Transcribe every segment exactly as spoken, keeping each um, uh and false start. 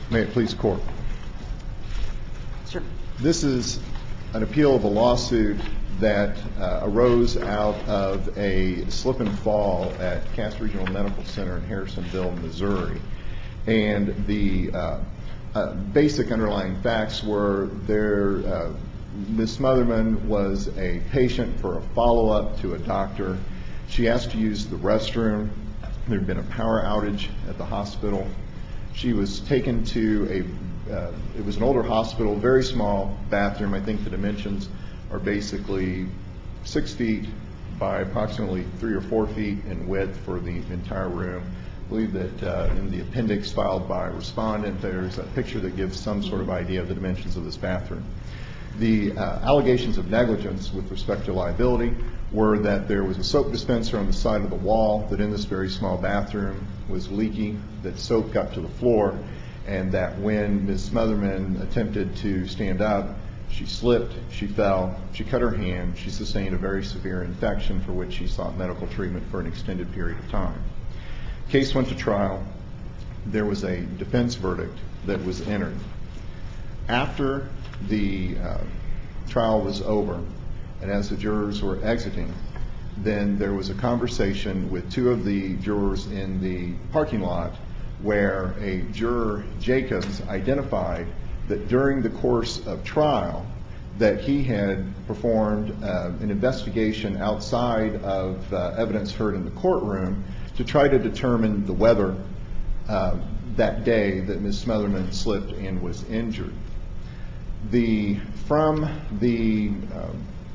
May it please the Court. Sure. This is an appeal of a lawsuit that uh, arose out of a slip and fall at Cass Regional Medical Center in Harrisonville, Missouri. And the uh, uh, basic underlying facts were there, uh, Miz Smotherman was a patient for a follow-up to a doctor. She asked to use the restroom. There had been a power outage at the hospital. She was taken to a, uh, it was an older hospital, very small bathroom. I think the dimensions are basically six feet by approximately three or four feet in width for the entire room. I believe that uh, in the appendix filed by a respondent, there's a picture that gives some sort of idea of the dimensions of this bathroom. The uh, allegations of negligence with respect to liability were that there was a soap dispenser on the side of the wall, that in this very small bathroom was leaky, that soap got to the floor, and that when Miz Smotherman attempted to stand up, she slipped, she fell, she cut her hand, she sustained a very severe infection for which she sought medical treatment for an extended period of time. Case went to trial. There was a defense verdict that was entered. After the uh, trial was over, and as the jurors were exiting, then there was a conversation with two of the jurors in the parking lot where a juror, Jacobs, identified that during the course of trial that he had performed uh, an investigation outside of uh, evidence heard in the courtroom to try to determine the weather uh, that day that Miz Smotherman slipped and was injured. The, from the uh,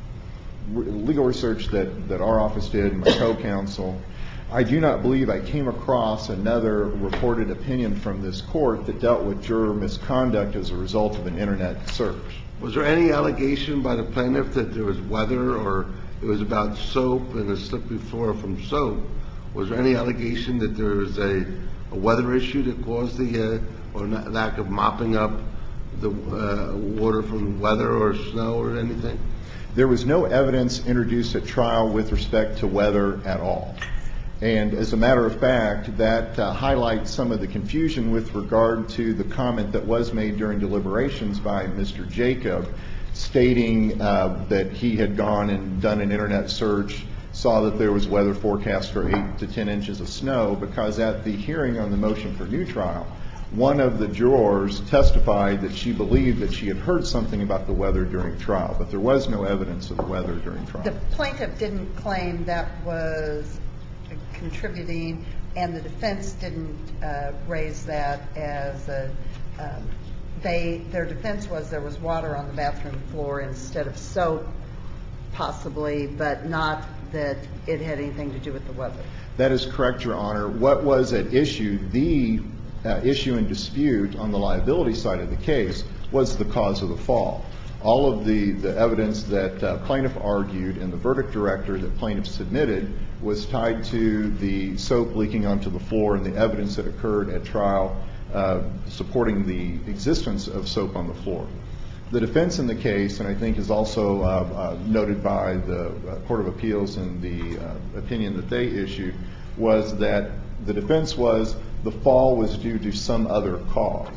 legal research that, that our office did, my co-counsel, I do not believe I came across another reported opinion from this court that dealt with juror misconduct as a result of an internet search. Was there any allegation by the plaintiff that there was weather, or it was about soap and a slip before from soap? Was there any allegation that there was a, a weather issue that caused the uh, or not, lack of mopping up the uh, water from weather or snow or anything? There was no evidence introduced at trial with respect to weather at all. And as a matter of fact, that uh, highlights some of the confusion with regard to the comment that was made during deliberations by Mister Jacob, stating uh, that he had gone and done an internet search, saw that there was weather forecast for eight to ten inches of snow, because at the hearing on the motion for new trial, one of the jurors testified that she believed that she had heard something about the weather during trial, but there was no evidence of the weather during trial. The plaintiff didn't claim that was contributing, and the defense didn't uh, raise that as a, um, they, their defense was there was water on the bathroom floor instead of soap, possibly, but not that it had anything to do with the weather. That is correct, Your Honor. What was at issue, the uh, issue in dispute on the liability side of the case, was the cause of the fall. All of the, the evidence that uh, plaintiff argued and the verdict director that plaintiff submitted was tied to the soap leaking onto the floor and the evidence that occurred at trial uh, supporting the existence of soap on the floor. The defense in the case, and I think is also uh, uh, noted by the uh, Court of Appeals in the uh, opinion that they issued, was that the defense was the fall was due to some other cause.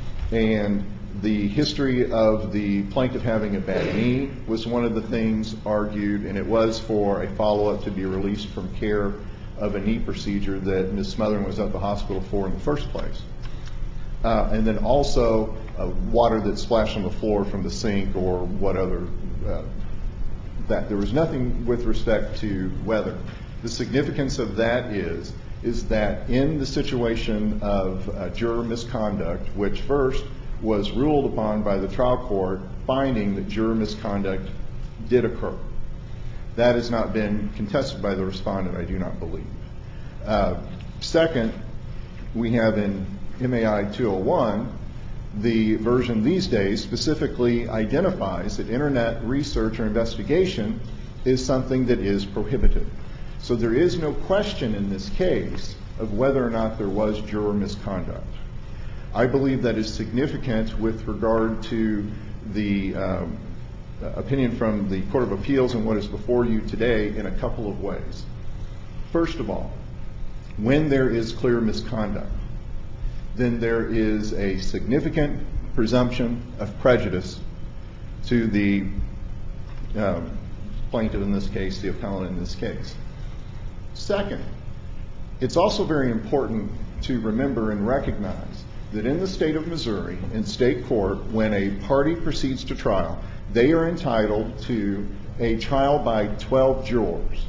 And the history of the plaintiff having a bad knee was one of the things argued, and it was for a follow-up to be released from care of a knee procedure that Miz Smotherman was at the hospital for in the first place. Uh, and then also uh, water that splashed on the floor from the sink or what other, uh, that there was nothing with respect to weather. The significance of that is, is that in the situation of uh, juror misconduct, which first was ruled upon by the trial court, finding that juror misconduct did occur. That has not been contested by the respondent, I do not believe. Uh, second, we have in M A I two oh one, the version these days specifically identifies that internet research or investigation is something that is prohibited. So there is no question in this case of whether or not there was juror misconduct. I believe that is significant with regard to the um, opinion from the Court of Appeals and what is before you today in a couple of ways. First of all, when there is clear misconduct, then there is a significant presumption of prejudice to the um, plaintiff in this case, the appellant in this case. Second, it's also very important to remember and recognize that in the state of Missouri, in state court, when a party proceeds to trial, they are entitled to a trial by twelve jurors.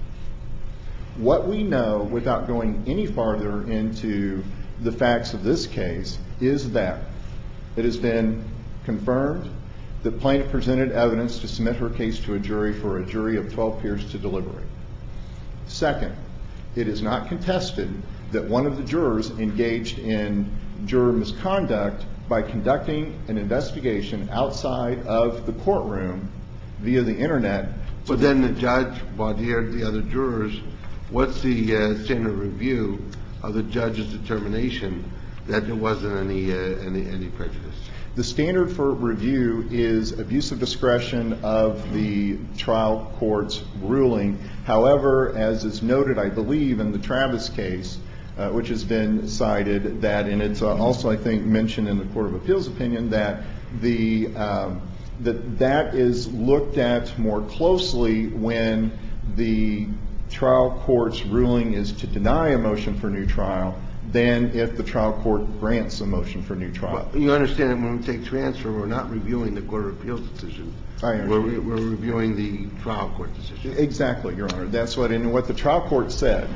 What we know, without going any farther into the facts of this case, is that it has been confirmed the plaintiff presented evidence to submit her case to a jury for a jury of twelve peers to deliberate. Second, it is not contested that one of the jurors engaged in juror misconduct by conducting an investigation outside of the courtroom via the internet. But then the judge, while he heard the other jurors, what's the uh, standard review of the judge's determination that there wasn't any uh, any, any prejudice? The standard for review is abuse of discretion of the trial court's ruling. However, as is noted, I believe, in the Travis case, uh, which has been cited, that, and it's uh, also, I think, mentioned in the Court of Appeals opinion, that the um, that that is looked at more closely when the trial court's ruling is to deny a motion for new trial than if the trial court grants a motion for new trial. Well, you understand that when we take transfer, we're not reviewing the Court of Appeals decision. I understand. We're, re- we're reviewing the trial court decision. Exactly, Your Honor. That's what, and what the trial court said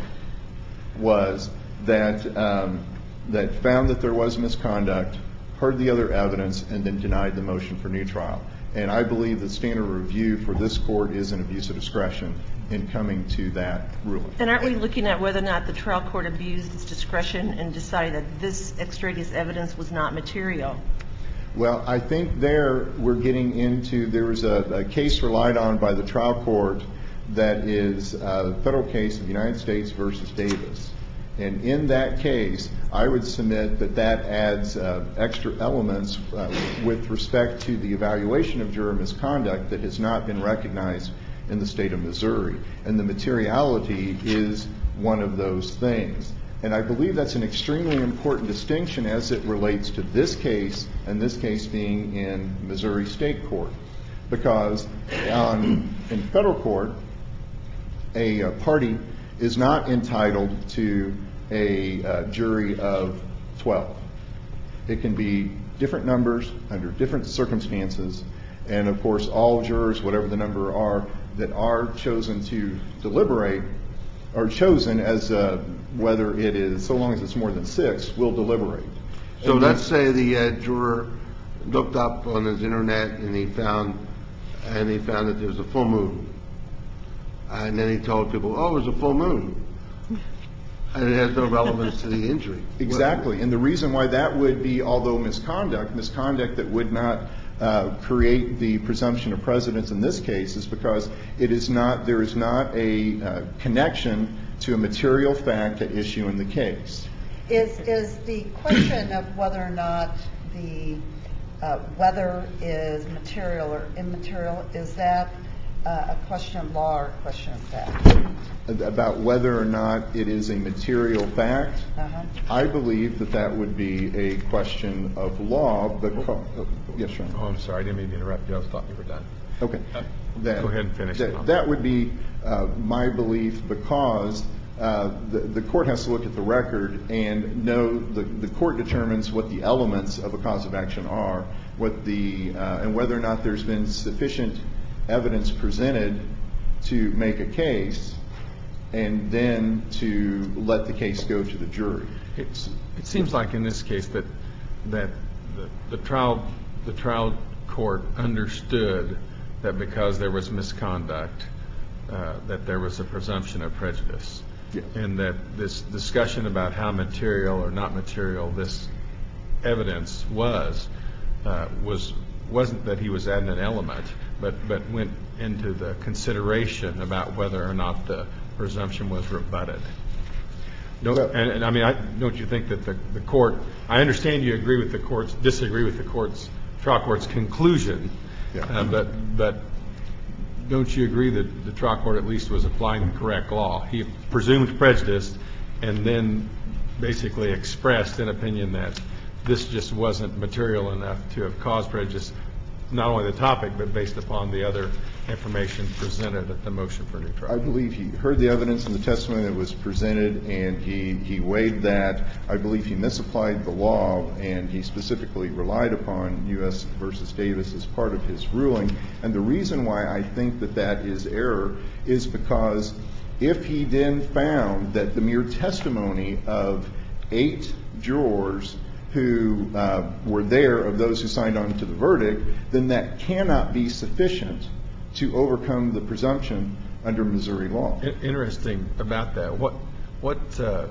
was that um, that found that there was misconduct, heard the other evidence, and then denied the motion for new trial. And I believe the standard review for this court is an abuse of discretion in coming to that ruling. And aren't we looking at whether or not the trial court abused its discretion in deciding that this extraneous evidence was not material? Well, I think there we're getting into, there was a, a case relied on by the trial court that is a federal case of United States versus Davis. And in that case, I would submit that that adds uh, extra elements uh, with respect to the evaluation of juror misconduct that has not been recognized in the state of Missouri. And the materiality is one of those things. And I believe that's an extremely important distinction as it relates to this case, and this case being in Missouri State Court. Because on, in federal court, a, a party is not entitled to a uh, jury of twelve. It can be different numbers under different circumstances, and of course all jurors, whatever the number are, that are chosen to deliberate are chosen as uh, whether it is, so long as it's more than six, will deliberate. So and let's say the uh, juror looked up on his internet and he found and he found that there was a full moon, and then he told people, "Oh, it was a full moon," and it has no relevance to the injury. Exactly, and the reason why that would be, although misconduct, misconduct that would not uh, create the presumption of precedence in this case, is because it is not, there is not a uh, connection to a material fact at issue in the case. Is is the question of whether or not the uh, weather is material or immaterial, is that uh, a question of law or a question of fact? About whether or not it is a material fact, Uh-huh. I believe that that would be a question of law. Because, oh, yes, Sean. Oh, I'm sorry. I didn't mean to interrupt you. I was thought you were done. Okay. Uh, That, go ahead and finish. That, that would be uh, my belief, because uh, the, the court has to look at the record and know the, the court determines what the elements of a cause of action are, what the uh, and whether or not there's been sufficient evidence presented to make a case, and then to let the case go to the jury. It's, it seems like in this case that that the, the trial the trial court understood that because there was misconduct, uh, that there was a presumption of prejudice, Yes. and that this discussion about how material or not material this evidence was uh, was wasn't that he was adding an element, but but went into the consideration about whether or not the presumption was rebutted. Don't, Well- and, and I mean, I, don't you think that the, the court? I understand you agree with the court's, disagree with the court's trial court's conclusion, Yeah. uh, but but don't you agree that the trial court at least was applying the correct law? He presumed prejudice, and then basically expressed an opinion that this just wasn't material enough to have caused prejudice, not only the topic, but based upon the other information presented at the motion for new trial. I believe he heard the evidence and the testimony that was presented, and he, he weighed that. I believe he misapplied the law, and he specifically relied upon U S versus Davis as part of his ruling. And the reason why I think that that is error is because if he then found that the mere testimony of eight jurors who uh, were there, of those who signed on to the verdict, then that cannot be sufficient to overcome the presumption under Missouri law. Interesting about that. What, what, uh,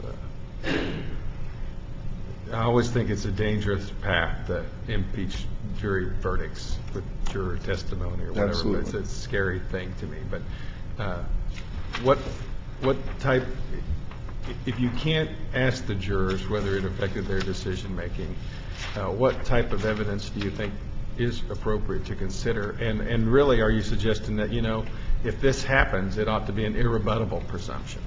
I always think it's a dangerous path to impeach jury verdicts with juror testimony or whatever. Absolutely. It's a scary thing to me. But uh, what, what type, if you can't ask the jurors whether it affected their decision making, uh, what type of evidence do you think is appropriate to consider? And, and really, are you suggesting that, you know, if this happens, it ought to be an irrebuttable presumption?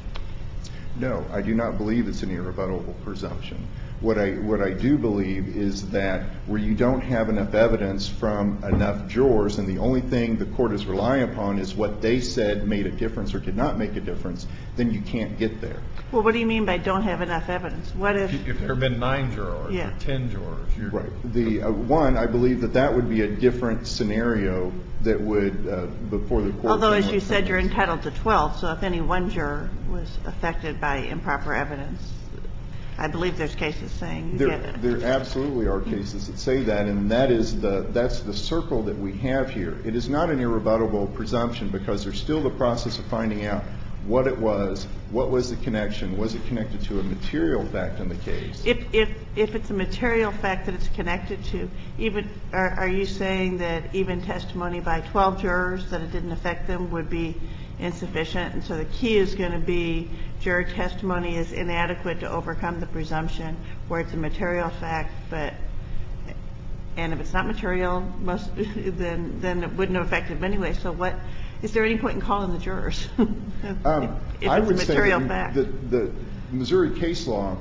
No, I do not believe it's an irrebuttable presumption. What I, what I do believe is that where you don't have enough evidence from enough jurors, and the only thing the court is relying upon is what they said made a difference or did not make a difference, then you can't get there. Well, what do you mean by don't have enough evidence? What if, If there have been nine jurors Yeah. or ten jurors, you're Right. The uh, one, I believe that that would be a different scenario that would, uh, before the court. although came as you with said, you're something. entitled to twelve, so if any one juror was affected by improper evidence, I believe there's cases saying you There, get it. there absolutely are cases that say that, and that is the that's the circle that we have here. It is not an irrebuttable presumption because there's still the process of finding out what it was, what was the connection, was it connected to a material fact in the case? If, if, if it's a material fact that it's connected to, even, are, are you saying that even testimony by twelve jurors that it didn't affect them would be insufficient? And so the key is going to be juror testimony is inadequate to overcome the presumption where it's a material fact, but, and if it's not material, most, then, then it wouldn't have affected them anyway. So what, is there any point in calling the jurors? Um, if I it's a would say material that fact. the, the Missouri case law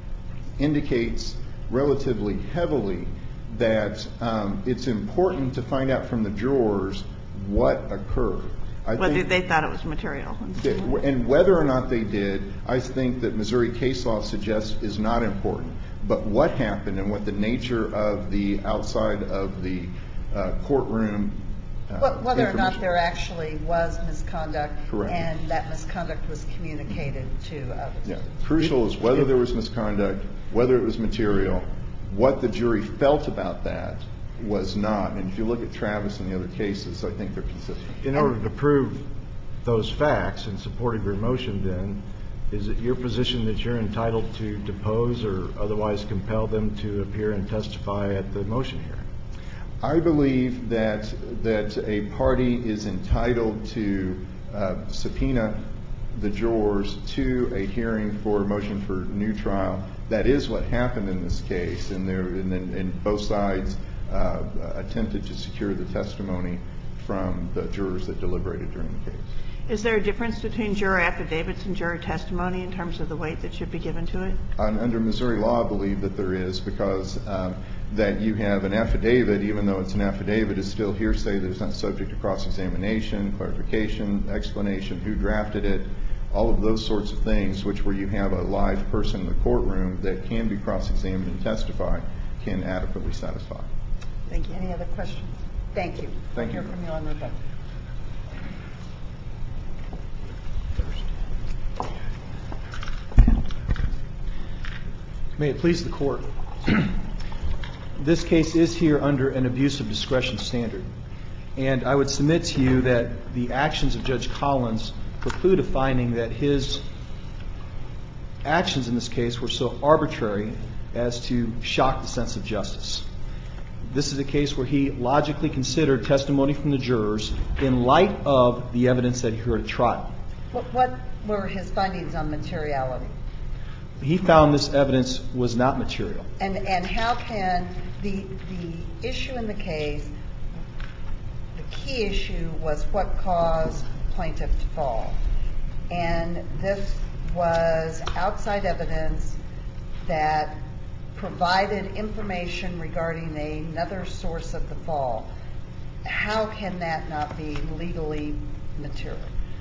indicates relatively heavily that um, it's important to find out from the jurors what occurred. I Whether think they thought it was material. that, and whether or not they did, I think that Missouri case law suggests is not important. But what happened and what the nature of the outside of the uh, courtroom uh, Well, Whether or not information- there actually was misconduct. Correct. And that misconduct was communicated to others. Yeah. Crucial is whether there was misconduct, whether it was material, what the jury felt about that was not. And if you look at Travis and the other cases, I think they're consistent. In order to prove those facts in support of your motion, then, is it your position that you're entitled to depose or otherwise compel them to appear and testify at the motion hearing? I believe that that a party is entitled to uh, subpoena the jurors to a hearing for a motion for new trial. That is what happened in this case, and there and, and both sides uh, attempted to secure the testimony from the jurors that deliberated during the case. Is there a difference between juror affidavits and juror testimony in terms of the weight that should be given to it? Um, under Missouri law, I believe that there is, because um, that you have an affidavit, even though it's an affidavit, is still hearsay that is not subject to cross-examination, clarification, explanation, who drafted it, all of those sorts of things, which where you have a live person in the courtroom that can be cross-examined and testify, can adequately satisfy. Thank you. Any other questions? Thank you. Thank We'll you. hear from you on rebuttal. May it please the Court. This case is here under an abuse of discretion standard. And I would submit to you that the actions of Judge Collins preclude a finding that his actions in this case were so arbitrary as to shock the sense of justice. This is a case where he logically considered testimony from the jurors in light of the evidence that he heard at trial. What, what were his findings on materiality? He found this evidence was not material. And and how can the the issue in the case, the key issue was what caused plaintiff to fall. And this was outside evidence that provided information regarding another source of the fall, how can that not be legally material?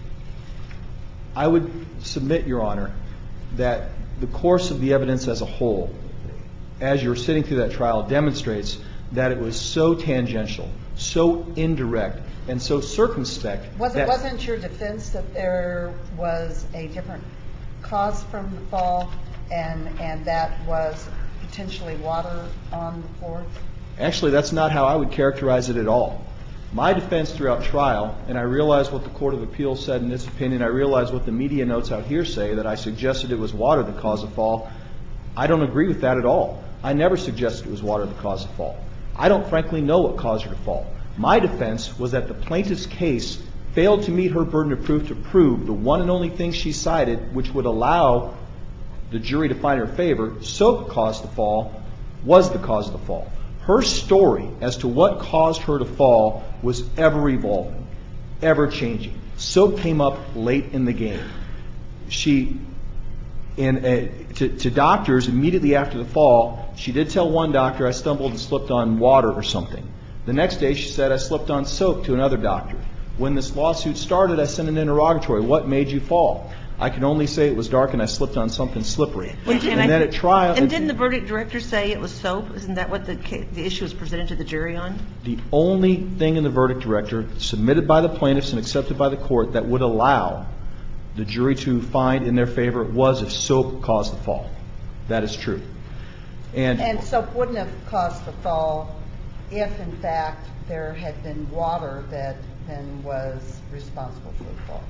I would submit, Your Honor, that the course of the evidence as a whole, as you're sitting through that trial, demonstrates that it was so tangential, so indirect, and so circumspect. Was it, that wasn't your defense that there was a different cause from the fall, and and that was potentially water on the floor? Actually, that's not how I would characterize it at all. My defense throughout trial, and I realize what the Court of Appeals said in its opinion, I realize what the media notes out here say, that I suggested it was water that caused the fall. I don't agree with that at all. I never suggested it was water that caused the fall. I don't frankly know what caused her to fall. My defense was that the plaintiff's case failed to meet her burden of proof to prove the one and only thing she cited, which would allow the jury to find her favor, soap caused the fall, was the cause of the fall. Her story as to what caused her to fall was ever evolving, ever changing. Soap came up late in the game. She, in a, to, to doctors immediately after the fall, she did tell one doctor, I stumbled and slipped on water or something. The next day she said, I slipped on soap to another doctor. When this lawsuit started, I sent an interrogatory. What made you fall? I can only say it was dark and I slipped on something slippery. And, and I, then at trial... And didn't the verdict director say it was soap? Isn't that what the, the issue was presented to the jury on? The only thing in the verdict director submitted by the plaintiffs and accepted by the court that would allow the jury to find in their favor was if soap caused the fall. That is true. And, and soap wouldn't have caused the fall if, in fact, there had been water that then was responsible for the fall.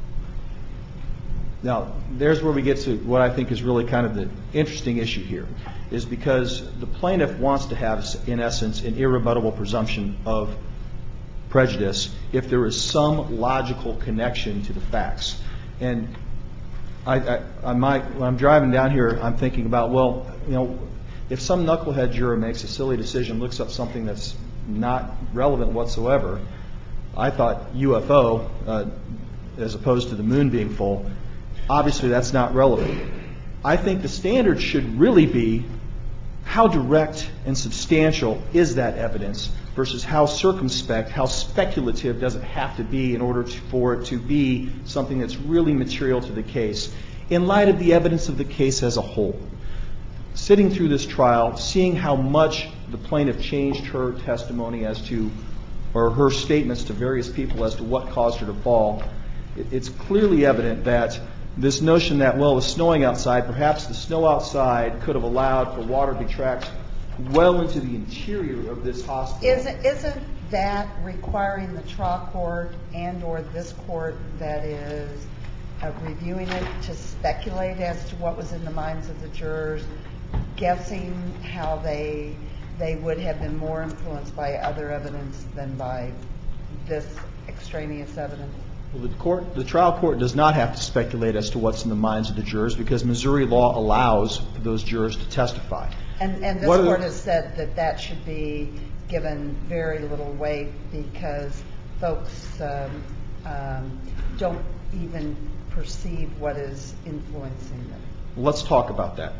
Now, there's where we get to what I think is really kind of the interesting issue here, is because the plaintiff wants to have, in essence, an irrebuttable presumption of prejudice if there is some logical connection to the facts. And I, I, I might, when I'm driving down here, I'm thinking about, well, you know, if some knucklehead juror makes a silly decision, looks up something that's not relevant whatsoever, I thought U F O, uh, as opposed to the moon being full, obviously that's not relevant. I think the standard should really be how direct and substantial is that evidence versus how circumspect, how speculative does it have to be in order to, for it to be something that's really material to the case in light of the evidence of the case as a whole. Sitting through this trial, seeing how much the plaintiff changed her testimony as to, or her statements to various people as to what caused her to fall, it's clearly evident that this notion that, well, it was snowing outside, perhaps the snow outside could have allowed for water to be tracked well into the interior of this hospital. Isn't, isn't that requiring the trial court and or this court that is uh, reviewing it to speculate as to what was in the minds of the jurors, guessing how they they would have been more influenced by other evidence than by this extraneous evidence? Well, the court, the trial court does not have to speculate as to what's in the minds of the jurors because Missouri law allows for those jurors to testify. And, and this What court the, has said that that should be given very little weight because folks um, um, don't even perceive what is influencing them. Let's talk about that.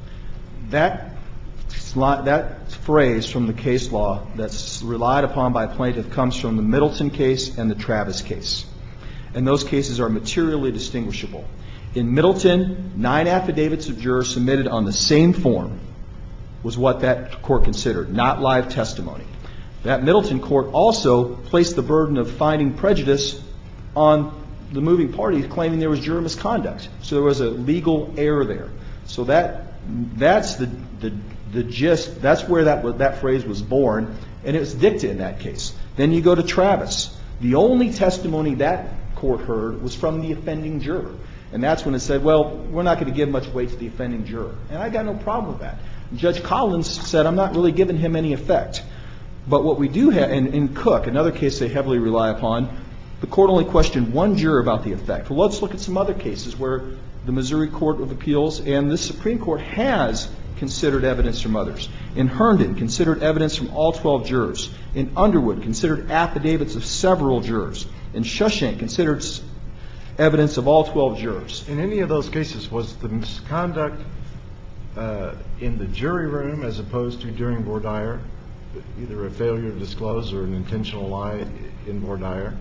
That that phrase from the case law that's relied upon by plaintiff comes from the Middleton case and the Travis case. And those cases are materially distinguishable. In Middleton, nine affidavits of jurors submitted on the same form was what that court considered, not live testimony. That Middleton court also placed the burden of finding prejudice on the moving party, claiming there was juror misconduct. So there was a legal error there. So that that's the the, the gist. That's where that that phrase was born, and it was dicta in that case. Then you go to Travis. The only testimony that court heard was from the offending juror. And that's when it said, well, we're not going to give much weight to the offending juror. And I got no problem with that. Judge Collins said, I'm not really giving him any effect. But what we do have, in, in Cook, another case they heavily rely upon, the court only questioned one juror about the effect. Well, let's look at some other cases where the Missouri Court of Appeals and the Supreme Court has considered evidence from others. In Herndon, considered evidence from all twelve jurors. In Underwood, considered affidavits of several jurors. In Shushank, considered evidence of all twelve jurors. In any of those cases, was the misconduct uh, in the jury room as opposed to during voir dire, either a failure to disclose or an intentional lie in voir dire?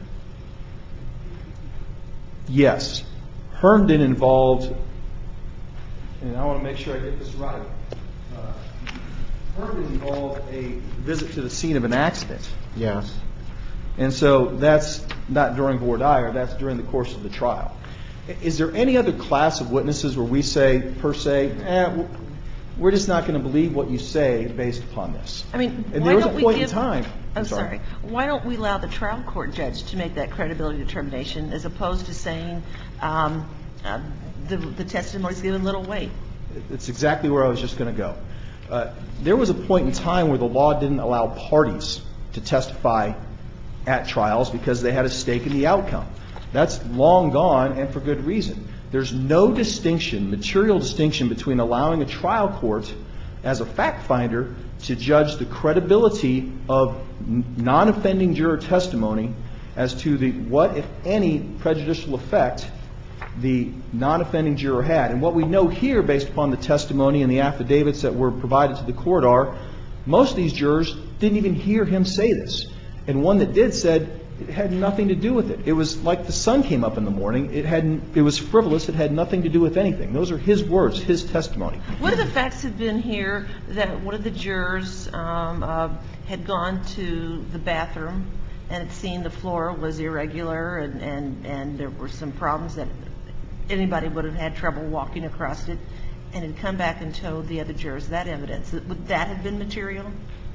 Yes. Herndon involved, and I want to make sure I get this right, uh, Herndon involved a visit to the scene of an accident. Yes. And so that's not during voir dire, that's during the course of the trial. Is there any other class of witnesses where we say, per se, eh, we're just not going to believe what you say based upon this? I mean, and why there was don't a we point give, in time. I'm, I'm sorry. sorry. Why don't we allow the trial court judge to make that credibility determination as opposed to saying um, uh, the, the testimony is given little weight? It's exactly where I was just going to go. Uh, there was a point in time where the law didn't allow parties to testify at trials because they had a stake in the outcome. That's long gone, and for good reason. There's no distinction, material distinction, between allowing a trial court as a fact finder to judge the credibility of non-offending juror testimony as to the what, if any, prejudicial effect the non-offending juror had. And what we know here, based upon the testimony and the affidavits that were provided to the court, are most of these jurors didn't even hear him say this. And one that did said it had nothing to do with it. It was like the sun came up in the morning. It hadn't. It was frivolous. It had nothing to do with anything. Those are his words, his testimony. What if the facts had been here that one of the jurors um, uh, had gone to the bathroom and had seen the floor was irregular and, and, and there were some problems that anybody would have had trouble walking across it, and had come back and told the other jurors that evidence? Would that have been material?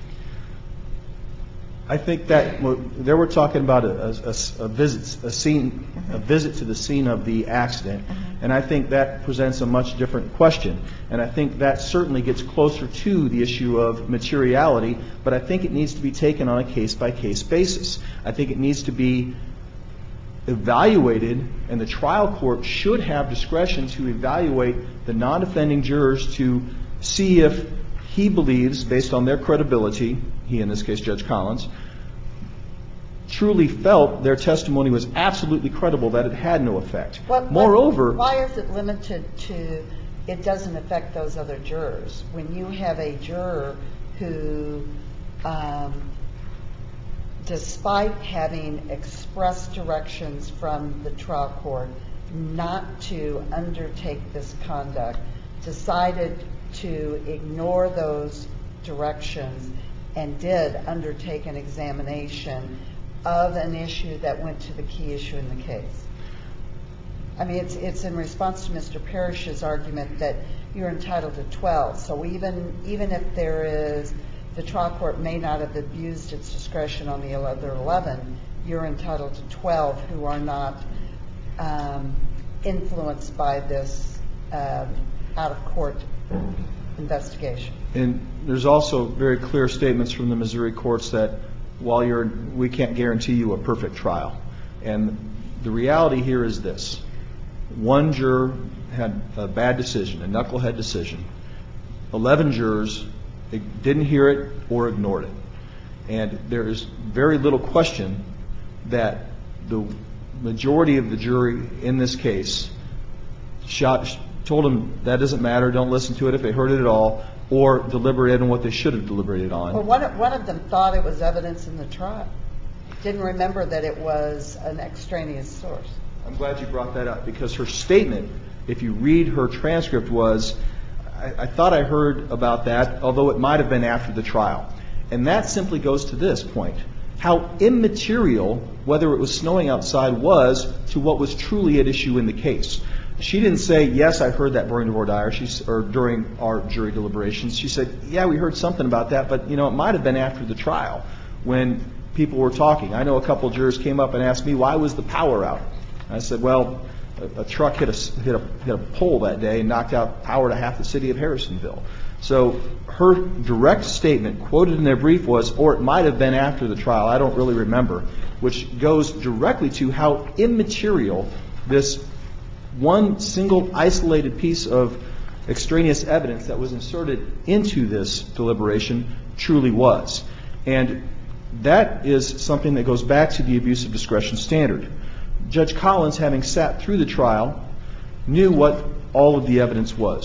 I think that well, there we're talking about a, a, a visit, a scene, a visit to the scene of the accident, and I think that presents a much different question. And I think that certainly gets closer to the issue of materiality, but I think it needs to be taken on a case-by-case basis. I think it needs to be evaluated, and the trial court should have discretion to evaluate the non-offending jurors to see if he believes, based on their credibility, he, in this case, Judge Collins, truly felt their testimony was absolutely credible, that it had no effect. What, Moreover... Why is it limited to it doesn't affect those other jurors? When you have a juror who, um, despite having expressed directions from the trial court not to undertake this conduct, decided to ignore those directions and did undertake an examination of an issue that went to the key issue in the case. I mean, it's it's in response to Mister Parrish's argument that you're entitled to twelve. So even even if there is, the trial court may not have abused its discretion on the other eleven, you're entitled to twelve who are not um, influenced by this um, out-of-court investigation. And there's also very clear statements from the Missouri courts that while you're, we can't guarantee you a perfect trial. And the reality here is this. One juror had a bad decision, a knucklehead decision. Eleven jurors didn't hear it or ignored it. And there is very little question that the majority of the jury in this case shot, told them that doesn't matter, don't listen to it if they heard it at all, or deliberated on what they should have deliberated on. Well, one of, one of them thought it was evidence in the trial. Didn't remember that it was an extraneous source. I'm glad you brought that up, because her statement, if you read her transcript, was, I, I thought I heard about that, although it might have been after the trial. And that simply goes to this point. How immaterial, whether it was snowing outside, was to what was truly at issue in the case. She didn't say, yes, I heard that during voir dire, she, or during our jury deliberations. She said, yeah, we heard something about that, but, you know, it might have been after the trial when people were talking. I know a couple of jurors came up and asked me, why was the power out? I said, well, a, a truck hit a, hit, a, hit a pole that day and knocked out power to half the city of Harrisonville. So her direct statement quoted in their brief was, or it might have been after the trial, I don't really remember, which goes directly to how immaterial this one single isolated piece of extraneous evidence that was inserted into this deliberation truly was. And that is something that goes back to the abuse of discretion standard. Judge Collins, having sat through the trial, knew what all of the evidence was.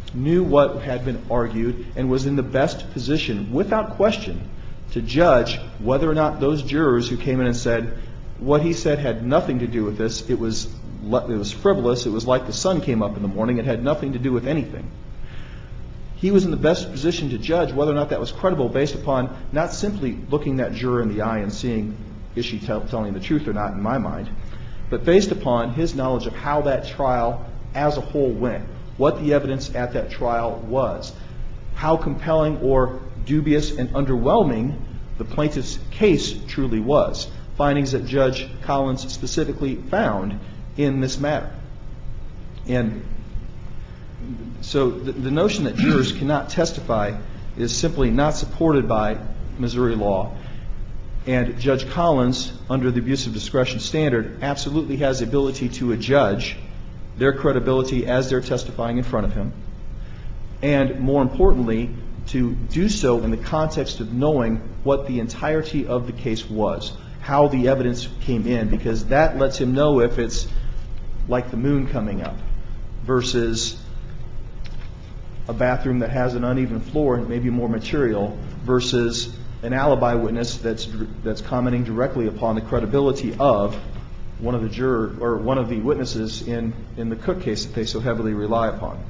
knew what had been argued, and was in the best position, without question, to judge whether or not those jurors who came in and said what he said had nothing to do with this, it was, it was frivolous, it was like the sun came up in the morning, it had nothing to do with anything. He was in the best position to judge whether or not that was credible based upon not simply looking that juror in the eye and seeing is she tell, telling the truth or not in my mind, but based upon his knowledge of how that trial as a whole went, what the evidence at that trial was, how compelling or dubious and underwhelming the plaintiff's case truly was, findings that Judge Collins specifically found in this matter. And so the, the notion that jurors cannot testify is simply not supported by Missouri law. And Judge Collins, under the abuse of discretion standard, absolutely has the ability to adjudge their credibility as they're testifying in front of him, and more importantly, to do so in the context of knowing what the entirety of the case was, how the evidence came in, because that lets him know if it's like the moon coming up versus a bathroom that has an uneven floor and maybe more material versus an alibi witness that's that's commenting directly upon the credibility of one of the juror or one of the witnesses in, in the Cook case that they so heavily rely upon.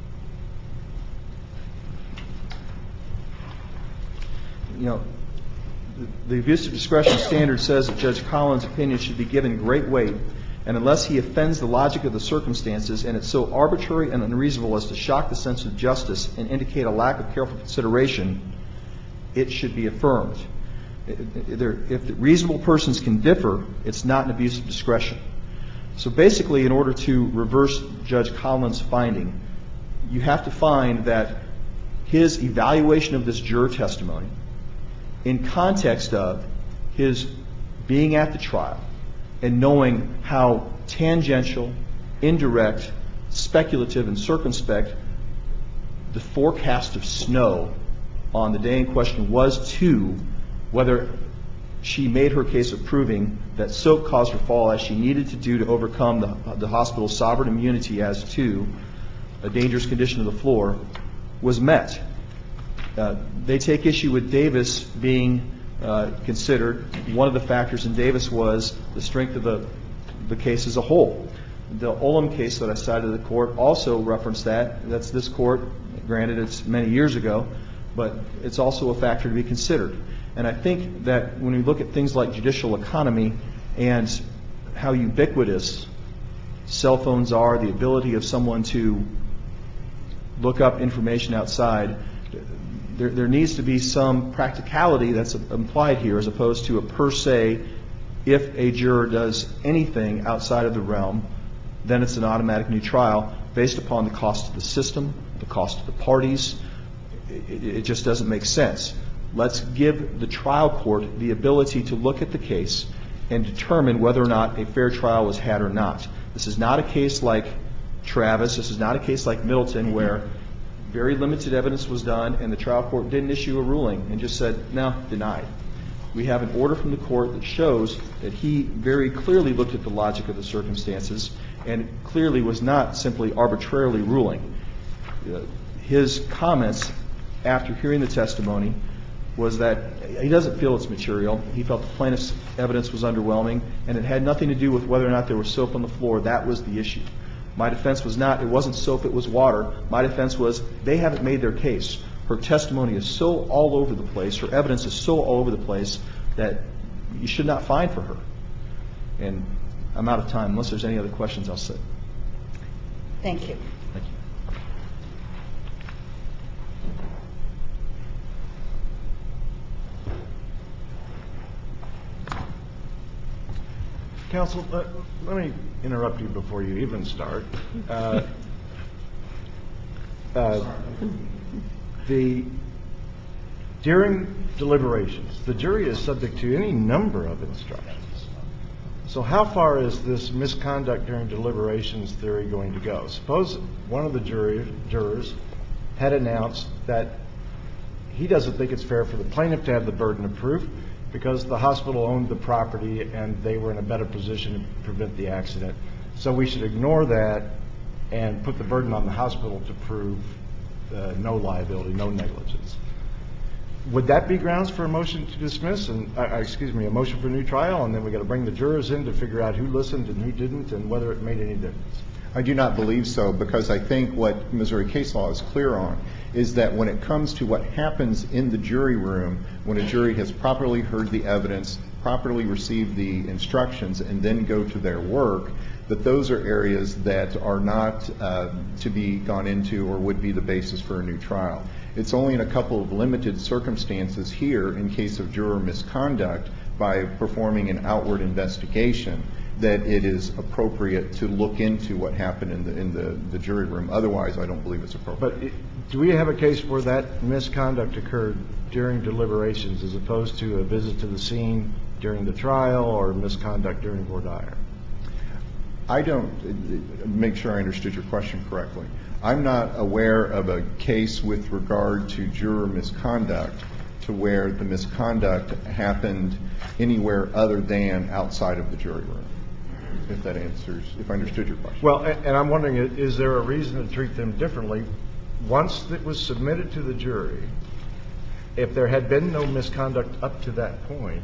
You know, the, the abuse of discretion standard says that Judge Collins' opinion should be given great weight, and unless he offends the logic of the circumstances and it's so arbitrary and unreasonable as to shock the sense of justice and indicate a lack of careful consideration, it should be affirmed. If reasonable persons can differ, it's not an abuse of discretion. So basically, in order to reverse Judge Collins' finding, you have to find that his evaluation of this juror testimony, in context of his being at the trial and knowing how tangential, indirect, speculative, and circumspect the forecast of snow on the day in question was to whether she made her case of proving that soap caused her fall as she needed to do to overcome the, the hospital's sovereign immunity as to a dangerous condition of the floor was met. Uh, they take issue with Davis being uh, considered. One of the factors in Davis was the strength of the, the case as a whole. The Olam case that I cited to the court also referenced that. That's this court. Granted, it's many years ago, but it's also a factor to be considered. And I think that when we look at things like judicial economy and how ubiquitous cell phones are, the ability of someone to look up information outside, there, there needs to be some practicality that's implied here as opposed to a per se, if a juror does anything outside of the realm, then it's an automatic new trial based upon the cost of the system, the cost of the parties. It, it just doesn't make sense. Let's give the trial court the ability to look at the case and determine whether or not a fair trial was had or not. This is not a case like Travis. This is not a case like Middleton where very limited evidence was done and the trial court didn't issue a ruling and just said, no, denied. We have an order from the court that shows that he very clearly looked at the logic of the circumstances and clearly was not simply arbitrarily ruling. His comments after hearing the testimony was that he doesn't feel it's material. He felt the plaintiff's evidence was underwhelming, and it had nothing to do with whether or not there was soap on the floor. That was the issue. My defense was not, it wasn't soap, it was water. My defense was, they haven't made their case. Her testimony is so all over the place, her evidence is so all over the place that you should not find for her. And I'm out of time. Unless there's any other questions, I'll sit. Thank you. Thank you. Counsel, uh, let me interrupt you before you even start. Uh, uh, the during deliberations, the jury is subject to any number of instructions. So how far is this misconduct during deliberations theory going to go? Suppose one of the jury, jurors had announced that he doesn't think it's fair for the plaintiff to have the burden of proof because the hospital owned the property and they were in a better position to prevent the accident. So we should ignore that and put the burden on the hospital to prove uh, no liability, no negligence. Would that be grounds for a motion to dismiss and, uh, excuse me, a motion for a new trial, and then we got to bring the jurors in to figure out who listened and who didn't and whether it made any difference? I do not believe so, because I think what Missouri case law is clear on is that when it comes to what happens in the jury room, when a jury has properly heard the evidence, properly received the instructions, and then go to their work, that those are areas that are not uh, to be gone into or would be the basis for a new trial. It's only in a couple of limited circumstances here, in case of juror misconduct, by performing an outward investigation, that it is appropriate to look into what happened in the in the, the jury room. Otherwise, I don't believe it's appropriate. But it, do we have a case where that misconduct occurred during deliberations as opposed to a visit to the scene during the trial or misconduct during voir dire? I don't make sure I understood your question correctly. I'm not aware of a case with regard to juror misconduct to where the misconduct happened anywhere other than outside of the jury room, if that answers, if I understood your question. Well, and, and I'm wondering, is there a reason to treat them differently? Once it was submitted to the jury, if there had been no misconduct up to that point,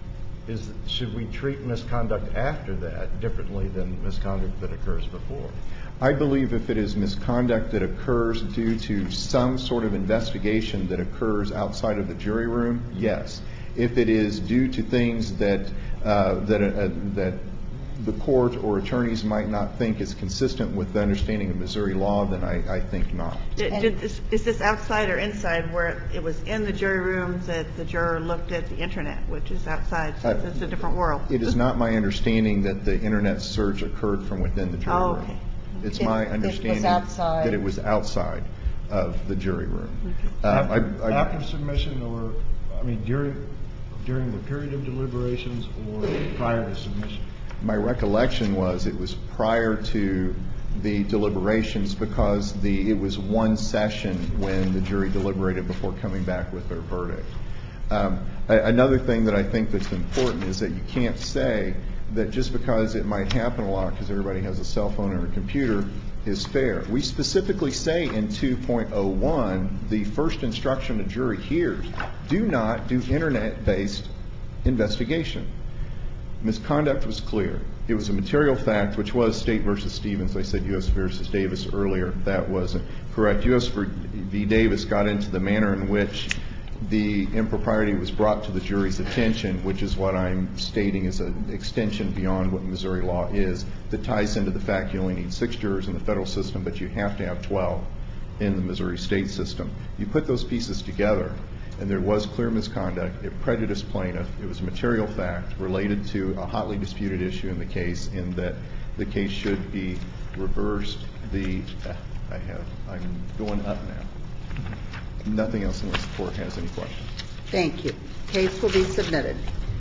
is should we treat misconduct after that differently than misconduct that occurs before? I believe if it is misconduct that occurs due to some sort of investigation that occurs outside of the jury room, yes. If it is due to things that uh, that uh, that the court or attorneys might not think is consistent with the understanding of Missouri law, then I, I think not. Did, did this, is this outside or inside, where it was in the jury room that the juror looked at the Internet, which is outside, so Uh, it's a different world? It is not my understanding that the Internet search occurred from within the jury Oh, room. okay. It's It- my it was understanding outside. that it was outside of the jury room. Uh, After, I- I- after submission, or I mean during during the period of deliberations, or prior to submission? My recollection was it was prior to the deliberations, because the it was one session when the jury deliberated before coming back with their verdict. Um, a- another thing that I think that's important is that you can't say that just because it might happen a lot because everybody has a cell phone or a computer is fair. We specifically say in two point oh one, the first instruction a jury hears, do not do Internet-based investigation. Misconduct was clear. It was a material fact, which was State versus Stevens. I said U S versus Davis earlier. That wasn't correct. U S v. Davis got into the manner in which the impropriety was brought to the jury's attention, which is what I'm stating is an extension beyond what Missouri law is, that ties into the fact you only need six jurors in the federal system, but you have to have twelve in the Missouri state system. You put those pieces together, and there was clear misconduct. It prejudiced plaintiff. It was a material fact related to a hotly disputed issue in the case, in that the case should be reversed. The uh, I have I'm going up now. Nothing else unless the court has any questions. Thank you. Case will be submitted.